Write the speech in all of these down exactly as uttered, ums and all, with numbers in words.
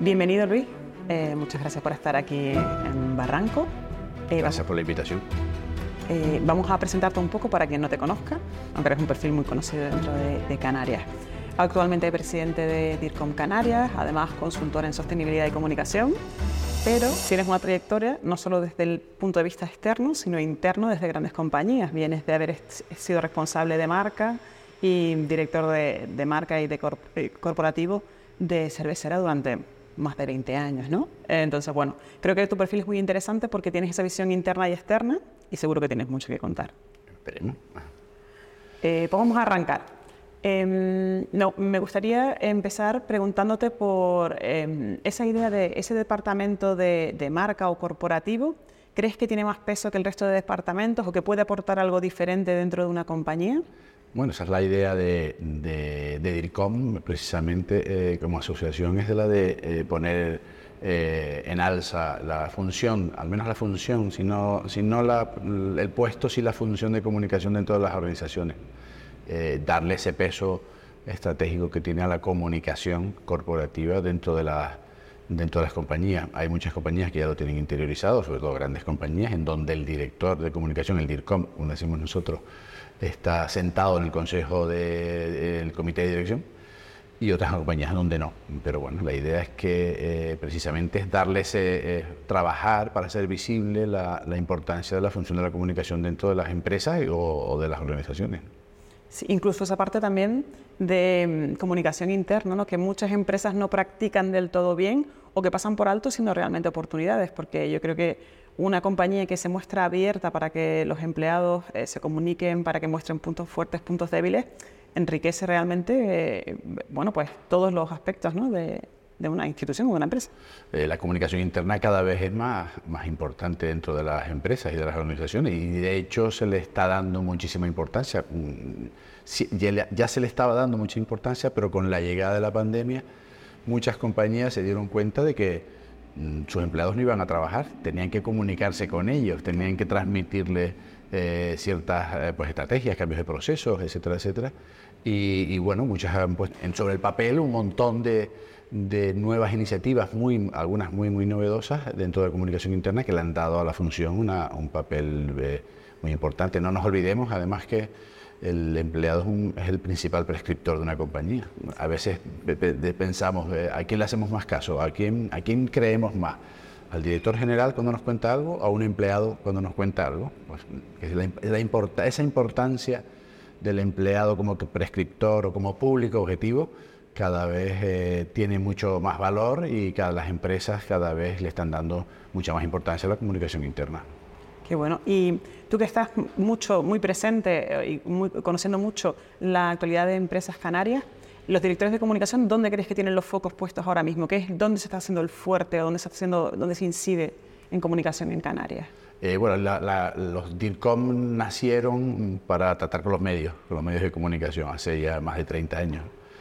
Bienvenido, Luis. Eh, muchas gracias por estar aquí en Barranco. Eh, gracias por la invitación. Eh, vamos a presentarte un poco para quien no te conozca, aunque eres un perfil muy conocido dentro de, de Canarias. Actualmente presidente de DIRCOM Canarias, además consultor en sostenibilidad y comunicación, pero tienes una trayectoria no solo desde el punto de vista externo, sino interno desde grandes compañías. Vienes de haber sido responsable de marca y director de, de marca y de corp corporativo de cervecera durante más de veinte años, ¿no? Entonces, bueno, creo que tu perfil es muy interesante porque tienes esa visión interna y externa y seguro que tienes mucho que contar. Esperemos. Eh, pues vamos a arrancar. Eh, no, me gustaría empezar preguntándote por eh, esa idea de ese departamento de, de marca o corporativo. ¿Crees que tiene más peso que el resto de departamentos o que puede aportar algo diferente dentro de una compañía? Bueno, esa es la idea de, de, de DIRCOM, precisamente eh, como asociación, es de la de eh, poner eh, en alza la función, al menos la función, si no, si no la, el puesto, sí la función de comunicación dentro de las organizaciones. Eh, darle ese peso estratégico que tiene a la comunicación corporativa dentro de, la, dentro de las compañías. Hay muchas compañías que ya lo tienen interiorizado, sobre todo grandes compañías, en donde el director de comunicación, el DIRCOM, como decimos nosotros, está sentado en el consejo del de, comité de dirección, y otras compañías donde no. Pero bueno, la idea es que eh, precisamente es darle ese, eh, trabajar para hacer visible la, la importancia de la función de la comunicación dentro de las empresas o, o de las organizaciones. Sí, incluso esa parte también de um, comunicación interna, ¿no? Que muchas empresas no practican del todo bien o que pasan por alto siendo realmente oportunidades, porque yo creo que una compañía que se muestra abierta para que los empleados eh, se comuniquen, para que muestren puntos fuertes, puntos débiles, enriquece realmente eh, bueno, pues todos los aspectos, ¿no? de, de una institución o de una empresa. Eh, la comunicación interna cada vez es más, más importante dentro de las empresas y de las organizaciones, y de hecho se le está dando muchísima importancia. Ya, ya se le estaba dando mucha importancia, pero con la llegada de la pandemia muchas compañías se dieron cuenta de que sus empleados no iban a trabajar, tenían que comunicarse con ellos, tenían que transmitirles eh, ciertas eh, pues, estrategias, cambios de procesos, etcétera, etcétera. Y, y bueno, muchas han puesto sobre el papel un montón de, de nuevas iniciativas, muy, algunas muy, muy novedosas dentro de la comunicación interna que le han dado a la función una, un papel eh, muy importante. No nos olvidemos, además, que el empleado es, un, es el principal prescriptor de una compañía. A veces pensamos, ¿a quién le hacemos más caso? ¿A quién, a quién creemos más? ¿Al director general cuando nos cuenta algo? ¿A un empleado cuando nos cuenta algo? Pues, es la, la import, esa importancia del empleado como prescriptor o como público objetivo cada vez eh, tiene mucho más valor, y cada, las empresas cada vez le están dando mucha más importancia a la comunicación interna. Qué bueno. Y tú que estás mucho, muy presente y muy, conociendo mucho la actualidad de empresas canarias, los directores de comunicación, ¿dónde crees que tienen los focos puestos ahora mismo? ¿Qué es, ¿Dónde se está haciendo el fuerte o dónde se, está haciendo, dónde se incide en comunicación en Canarias? Eh, bueno, la, la, los DIRCOM nacieron para tratar con los medios, con los medios de comunicación, hace ya más de treinta años.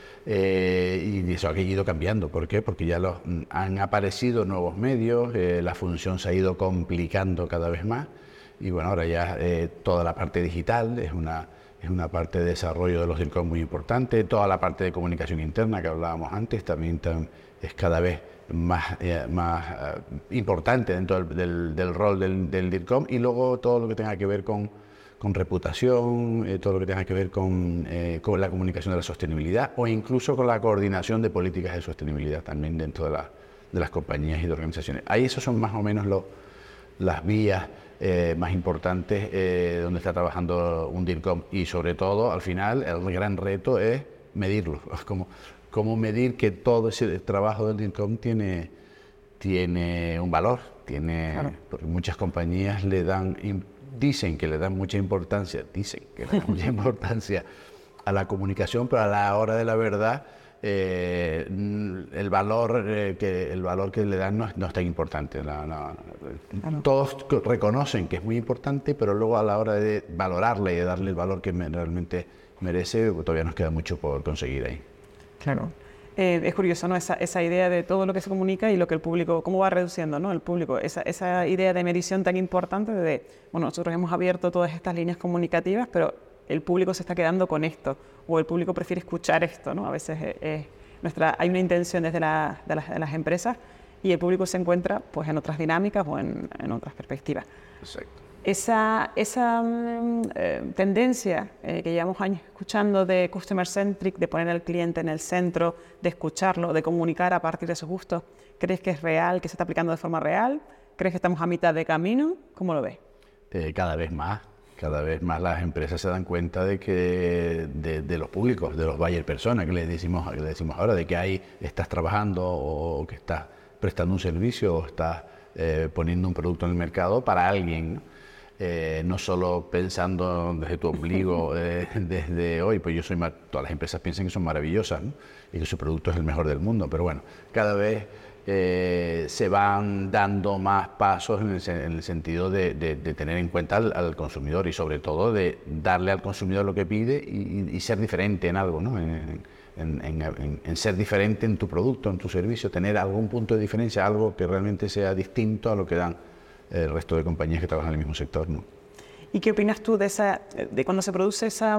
Eh, y eso ha ido cambiando. ¿Por qué? Porque ya los, han aparecido nuevos medios, eh, la función se ha ido complicando cada vez más, y bueno, ahora ya eh, toda la parte digital es una, es una parte de desarrollo de los DIRCOM muy importante, toda la parte de comunicación interna que hablábamos antes también tan, es cada vez más, eh, más uh, importante dentro del, del, del rol del, del DIRCOM, y luego todo lo que tenga que ver con con reputación, eh, todo lo que tenga que ver con, eh, con la comunicación de la sostenibilidad, o incluso con la coordinación de políticas de sostenibilidad también dentro de, la, de las compañías y de organizaciones. Ahí esos son más o menos lo, las vías eh, más importantes eh, donde está trabajando un DIRCOM, y sobre todo al final el gran reto es medirlo, como, cómo medir que todo ese trabajo del DIRCOM tiene, tiene un valor, tiene, claro. Porque muchas compañías le dan dicen que le dan mucha importancia, dicen que le dan mucha importancia a la comunicación, pero a la hora de la verdad eh, el valor eh, que el valor que le dan no, no es tan importante. No, no, claro. Todos reconocen que es muy importante, pero luego a la hora de valorarle y de darle el valor que me, realmente merece, todavía nos queda mucho por conseguir ahí. Claro. Eh, es curioso, ¿no? Esa, esa idea de todo lo que se comunica y lo que el público, cómo va reduciendo, ¿no? El público, esa, esa idea de medición tan importante de, bueno, nosotros hemos abierto todas estas líneas comunicativas, pero el público se está quedando con esto, o el público prefiere escuchar esto, ¿no? A veces es, es, nuestra, hay una intención desde la, de, las, de las empresas y el público se encuentra pues, en otras dinámicas o en, en otras perspectivas. Exacto. Esa, esa eh, tendencia eh, que llevamos años escuchando de customer centric, de poner al cliente en el centro, de escucharlo, de comunicar a partir de sus gustos, ¿crees que es real, que se está aplicando de forma real? ¿Crees que estamos a mitad de camino? ¿Cómo lo ves? Eh, cada vez más, cada vez más las empresas se dan cuenta de que de, de los públicos, de los buyer personas que les decimos, que les decimos ahora, de que ahí estás trabajando o que estás prestando un servicio o estás eh, poniendo un producto en el mercado para alguien, ¿no? Eh, no solo pensando desde tu ombligo, eh, desde hoy, pues yo soy, todas las empresas piensan que son maravillosas, ¿no? Y que su producto es el mejor del mundo, pero bueno, cada vez eh, se van dando más pasos en el, en el sentido de, de, de tener en cuenta al, al consumidor y sobre todo de darle al consumidor lo que pide y, y ser diferente en algo, ¿no? En, en, en, en, en ser diferente en tu producto, en tu servicio, tener algún punto de diferencia, algo que realmente sea distinto a lo que dan el resto de compañías que trabajan en el mismo sector, ¿no? ¿Y qué opinas tú de esa, de cuando se produce esa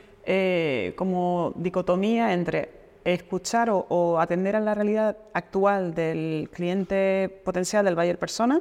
eh, como dicotomía entre escuchar o, o atender a la realidad actual del cliente potencial, del buyer persona,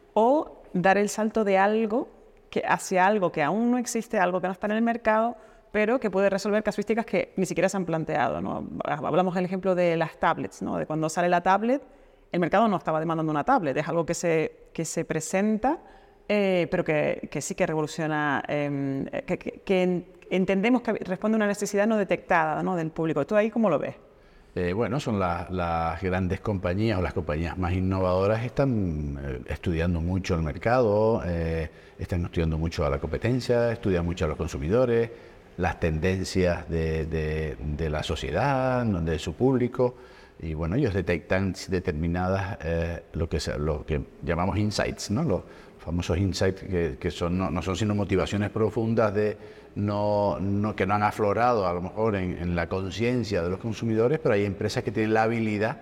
o dar el salto de algo que hacia algo que aún no existe, algo que no está en el mercado, pero que puede resolver casuísticas que ni siquiera se han planteado, ¿no? Hablamos del ejemplo de las tablets, ¿no? De cuando sale la tablet, el mercado no estaba demandando una tablet, es algo que se, que se presenta, eh, pero que, que sí que revoluciona, eh, que, que, que entendemos que responde a una necesidad no detectada, ¿no? Del público. ¿Tú ahí cómo lo ves? Eh, bueno, son la, las grandes compañías o las compañías más innovadoras están eh, estudiando mucho el mercado, eh, están estudiando mucho a la competencia, estudian mucho a los consumidores, las tendencias de, de, de la sociedad, de su público. Y bueno, ellos detectan determinadas, eh, lo, que se, lo que llamamos insights, ¿no? Los famosos insights que, que son, no, no son sino motivaciones profundas de, no, no, que no han aflorado a lo mejor en, en la conciencia de los consumidores, pero hay empresas que tienen la habilidad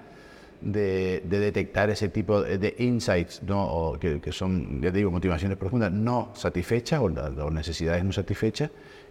de, de detectar ese tipo de, de insights, ¿no? O que, que son, ya te digo, motivaciones profundas no satisfechas o, o necesidades no satisfechas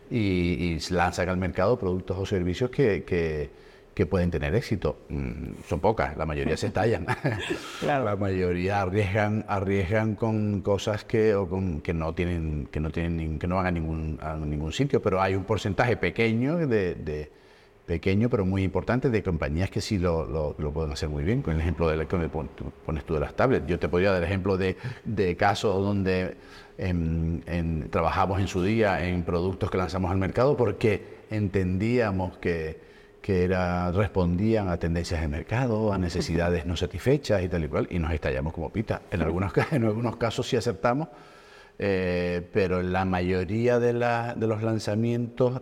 y, y lanzan al mercado productos o servicios que... que que pueden tener éxito. Son pocas, la mayoría se estallan. Claro. La mayoría arriesgan, arriesgan con cosas que, o con, que no tienen, que no tienen, que no van a ningún, a ningún sitio, pero hay un porcentaje pequeño de, de pequeño pero muy importante de compañías que sí lo, lo, lo pueden hacer muy bien. Con el ejemplo de la, con el, pones tú de las tablets. Yo te podría dar ejemplo de, de casos donde en, en, trabajamos en su día en productos que lanzamos al mercado porque entendíamos que que era, respondían a tendencias de mercado, a necesidades no satisfechas y tal y cual, y nos estallamos como pita. En algunos, en algunos casos sí acertamos, eh, pero en la mayoría de, la, de los lanzamientos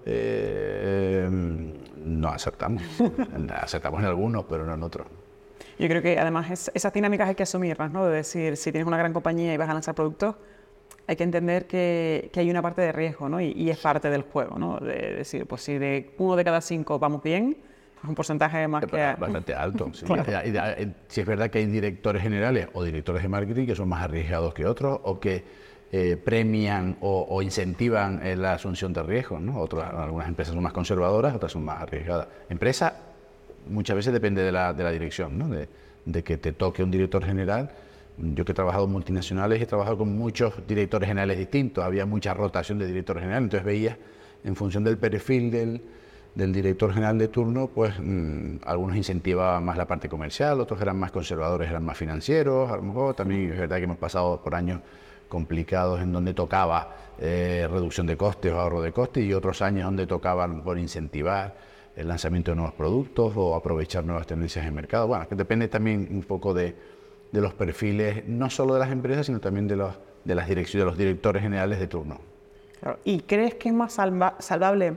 eh, no acertamos. Acertamos en algunos, pero no en otros. Yo creo que además es, esas dinámicas hay que asumirlas, ¿no? De decir, si tienes una gran compañía y vas a lanzar productos, hay que entender que, que hay una parte de riesgo, ¿no? Y, y es parte del juego, ¿no? De decir, pues si de uno de cada cinco vamos bien, es un porcentaje más que... Bastante alto. Sí. Claro. Si es verdad que hay directores generales o directores de marketing que son más arriesgados que otros o que eh, premian o, o incentivan eh, la asunción de riesgos, ¿no? Otras, algunas empresas son más conservadoras, otras son más arriesgadas. Empresa muchas veces depende de la, de la dirección, ¿no? De, de que te toque un director general. Yo que he trabajado en multinacionales, he trabajado con muchos directores generales distintos, había mucha rotación de directores generales, entonces veías en función del perfil del, del director general de turno, pues mmm, algunos incentivaban más la parte comercial, otros eran más conservadores, eran más financieros, a lo mejor también es verdad que hemos pasado por años complicados en donde tocaba eh, reducción de costes o ahorro de costes y otros años donde tocaban por incentivar el lanzamiento de nuevos productos o aprovechar nuevas tendencias de mercado. Bueno, que depende también un poco de de los perfiles, no solo de las empresas, sino también de los, de las direcciones, de los directores generales de turno. Claro. ¿Y crees que es más salva, salvable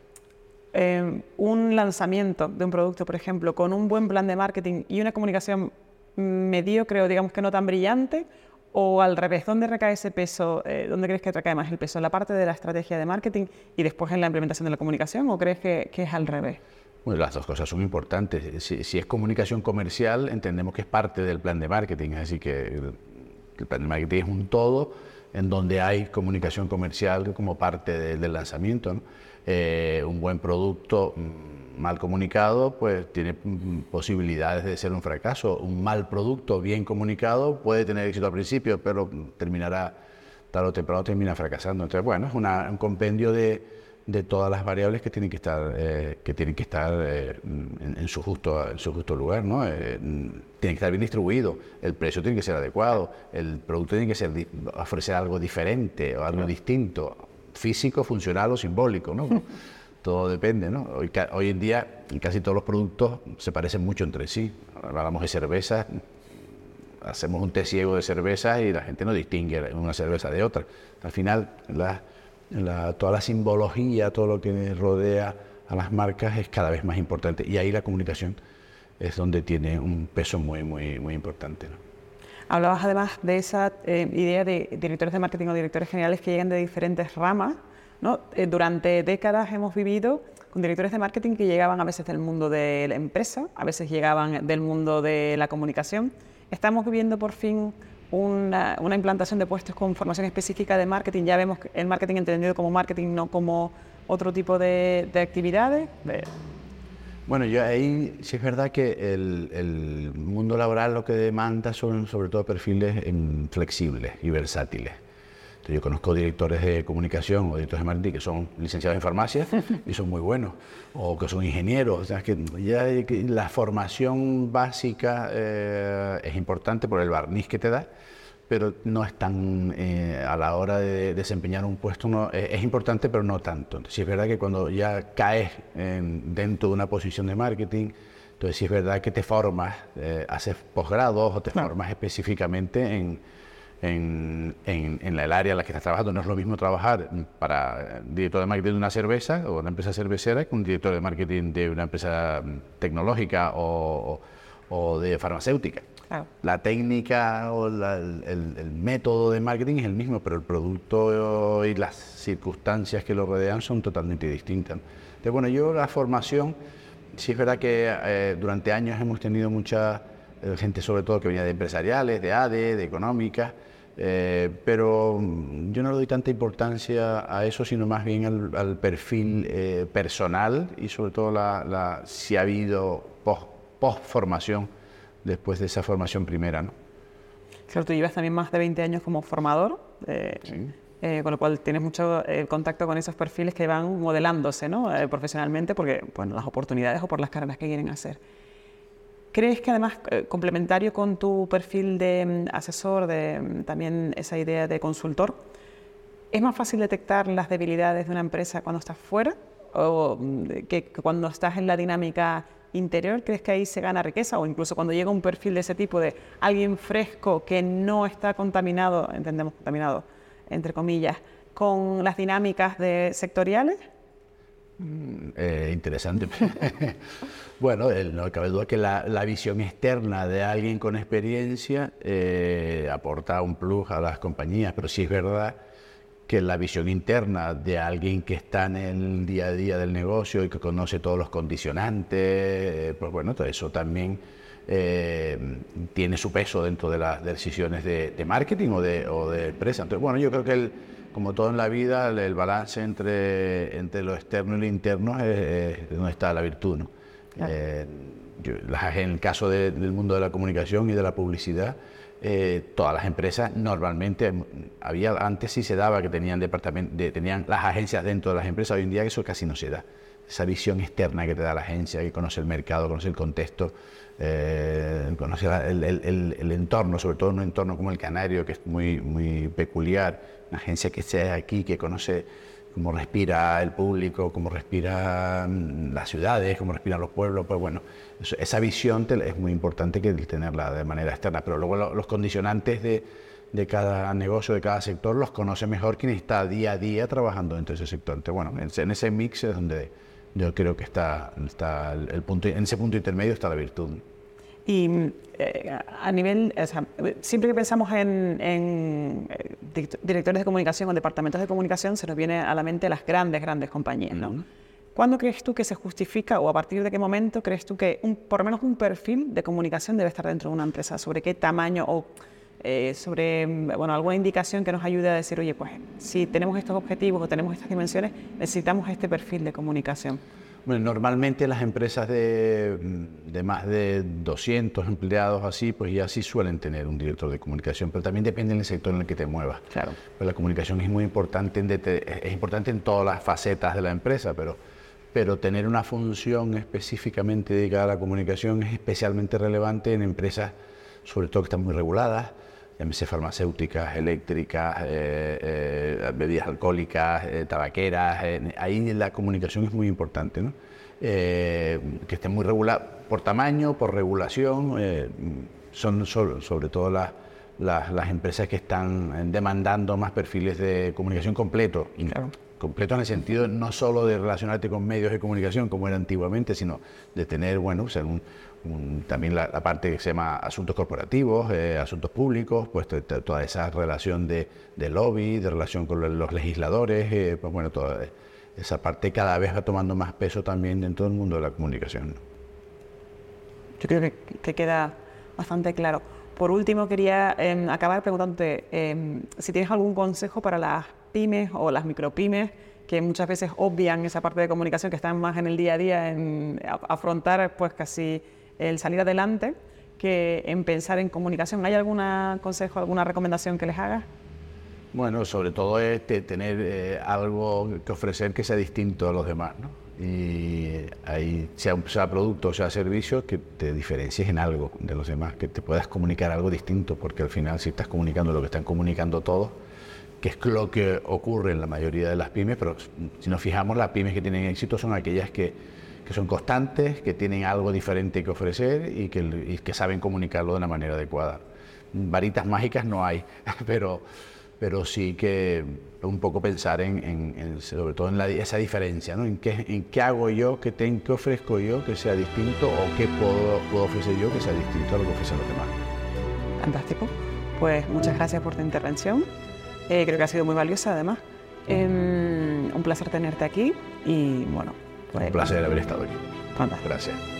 eh, un lanzamiento de un producto, por ejemplo, con un buen plan de marketing y una comunicación mediocre o digamos que no tan brillante? ¿O al revés? ¿Dónde recae ese peso? Eh, ¿Dónde crees que recae más el peso? ¿En la parte de la estrategia de marketing y después en la implementación de la comunicación? ¿O crees que, que es al revés? Bueno, las dos cosas son importantes. Si, si es comunicación comercial, entendemos que es parte del plan de marketing, así que el, el plan de marketing es un todo en donde hay comunicación comercial como parte de, del lanzamiento, ¿no? Eh, un buen producto, mal comunicado, pues tiene posibilidades de ser un fracaso. Un mal producto bien comunicado puede tener éxito al principio, pero terminará, tarde o temprano termina fracasando. Entonces, bueno, es una, un compendio de, de todas las variables que tienen que estar, eh, que tienen que estar eh, en, en, su justo, en su justo lugar, ¿no? Eh, tiene que estar bien distribuido, el precio tiene que ser adecuado, el producto tiene que ser, ofrecer algo diferente o algo distinto, físico, funcional o simbólico, ¿no? Todo depende, ¿no? Hoy, hoy en día casi todos los productos se parecen mucho entre sí. Hablamos de cervezas, hacemos un té ciego de cervezas y la gente no distingue una cerveza de otra. Al final, la, la, toda la simbología, todo lo que rodea a las marcas es cada vez más importante. Y ahí la comunicación es donde tiene un peso muy, muy, muy importante, ¿no? Hablabas además de esa eh, idea de directores de marketing o directores generales que llegan de diferentes ramas, ¿no? Eh, durante décadas hemos vivido con directores de marketing que llegaban a veces del mundo de la empresa, a veces llegaban del mundo de la comunicación. Estamos viviendo por fin una, una implantación de puestos con formación específica de marketing. Ya vemos el marketing entendido como marketing, no como otro tipo de, de actividades. De... Bueno, yo ahí sí es verdad que el, el mundo laboral lo que demanda son sobre todo perfiles en, flexibles y versátiles. Entonces, yo conozco directores de comunicación o directores de marketing que son licenciados en farmacia y son muy buenos, o que son ingenieros. O sea, que ya que la formación básica eh, es importante por el barniz que te da, pero no es tan, eh, a la hora de desempeñar un puesto, no, es, es importante, pero no tanto. Entonces, sí es verdad que cuando ya caes en, dentro de una posición de marketing, entonces sí es verdad que te formas, eh, haces posgrados o te claro. formas específicamente en, en, en, en el área en la que estás trabajando. No es lo mismo trabajar para director de marketing de una cerveza o una empresa cervecera que un director de marketing de una empresa tecnológica o, o, o de farmacéutica. Claro. La técnica o la, el, el método de marketing es el mismo, pero el producto y las circunstancias que lo rodean son totalmente distintas. Entonces, bueno, yo la formación, sí es verdad que eh, durante años hemos tenido mucha eh, gente, sobre todo que venía de empresariales, de A D E, de económicas, eh, pero yo no le doy tanta importancia a eso, sino más bien al, al perfil eh, personal y sobre todo la, la, si ha habido post, post formación después de esa formación primera, ¿no? Claro, tú llevas también más de veinte años como formador, eh, sí. eh, con lo cual tienes mucho eh, contacto con esos perfiles que van modelándose, ¿no? eh, profesionalmente, porque, bueno, las oportunidades o por las carreras que quieren hacer. ¿Crees que además, eh, complementario con tu perfil de um, asesor, de um, también esa idea de consultor, es más fácil detectar las debilidades de una empresa cuando estás fuera o um, que, que cuando estás en la dinámica interior? ¿Crees que ahí se gana riqueza? O incluso cuando llega un perfil de ese tipo, de alguien fresco que no está contaminado, entendemos contaminado, entre comillas, con las dinámicas de sectoriales. Mm, eh, interesante. Bueno, el, no cabe duda que la, la visión externa de alguien con experiencia eh, aporta un plus a las compañías, pero sí es verdad que la visión interna de alguien que está en el día a día del negocio y que conoce todos los condicionantes, eh, pues bueno, todo eso también eh, tiene su peso dentro de las decisiones de, de marketing o de, o de empresa. Entonces, bueno, yo creo que el, como todo en la vida, el, el balance entre, entre lo externo y lo interno es, es donde está la virtud, ¿no? Claro. Eh, yo, en el caso de, del mundo de la comunicación y de la publicidad, Eh, todas las empresas normalmente, había antes sí se daba que tenían departamento, de, tenían las agencias dentro de las empresas, hoy en día eso casi no se da. Esa visión externa que te da la agencia, que conoce el mercado, conoce el contexto, eh, conoce el, el, el, el entorno, sobre todo en un entorno como el canario, que es muy, muy peculiar, una agencia que esté aquí, que conoce cómo respira el público, cómo respiran las ciudades, cómo respiran los pueblos, pues bueno, eso, esa visión te, es muy importante que tenerla de manera externa, pero luego lo, los condicionantes de, de cada negocio, de cada sector, los conoce mejor quien está día a día trabajando dentro de ese sector. Entonces, bueno, en, en ese mix es donde yo creo que está, está el, el punto, en ese punto intermedio está la virtud. Y eh, a nivel, o sea, siempre que pensamos en, en directores de comunicación o departamentos de comunicación, se nos viene a la mente las grandes, grandes compañías, ¿no? Uh-huh. ¿Cuándo crees tú que se justifica o a partir de qué momento crees tú que un, por lo menos un perfil de comunicación debe estar dentro de una empresa? ¿Sobre qué tamaño o eh, sobre bueno, alguna indicación que nos ayude a decir, oye, pues si tenemos estos objetivos o tenemos estas dimensiones, necesitamos este perfil de comunicación? Bueno, normalmente las empresas de, de más de doscientos empleados así, pues ya sí suelen tener un director de comunicación, pero también depende del sector en el que te muevas. Claro. Pues la comunicación es muy importante, en es importante en todas las facetas de la empresa, pero, pero tener una función específicamente dedicada a la comunicación es especialmente relevante en empresas, sobre todo que están muy reguladas, llámese farmacéuticas, eléctricas, eh, eh, bebidas alcohólicas, eh, tabaqueras. Eh, ahí la comunicación es muy importante, ¿no? Eh, que esté muy regulada por tamaño, por regulación. Eh, son sobre, sobre todo las, las, las empresas que están demandando más perfiles de comunicación completo. Claro. Completo en el sentido no solo de relacionarte con medios de comunicación como era antiguamente, sino de tener, bueno, ser un, un, también la, la parte que se llama asuntos corporativos, eh, asuntos públicos, pues toda esa relación de, de lobby, de relación con los legisladores, eh, pues bueno, toda esa parte cada vez va tomando más peso también en todo el mundo de la comunicación, ¿no? Yo creo que, que queda bastante claro. Por último, quería eh, acabar preguntándote eh, si tienes algún consejo para las pymes o las micropymes que muchas veces obvian esa parte de comunicación, que están más en el día a día, en afrontar pues casi el salir adelante, que en pensar en comunicación. ¿Hay algún consejo, alguna recomendación que les hagas? Bueno, sobre todo es tener eh, algo que ofrecer que sea distinto a los demás, ¿no? Y ahí, sea, sea producto o sea servicio, que te diferencies en algo de los demás, que te puedas comunicar algo distinto, porque al final si estás comunicando lo que están comunicando todos, que es lo que ocurre en la mayoría de las pymes, pero si nos fijamos, las pymes que tienen éxito son aquellas que, que son constantes, que tienen algo diferente que ofrecer y que, y que saben comunicarlo de una manera adecuada. Varitas mágicas no hay, pero... pero sí que un poco pensar en, en, en sobre todo en la, esa diferencia, ¿no? En qué, en qué hago yo, qué, ten, qué ofrezco yo que sea distinto o qué puedo, puedo ofrecer yo que sea distinto a lo que ofrecen los demás. Fantástico. Pues muchas gracias por tu intervención. Eh, creo que ha sido muy valiosa además. Eh, un placer tenerte aquí y bueno. Pues, un placer haber estado aquí. Fantástico. Gracias.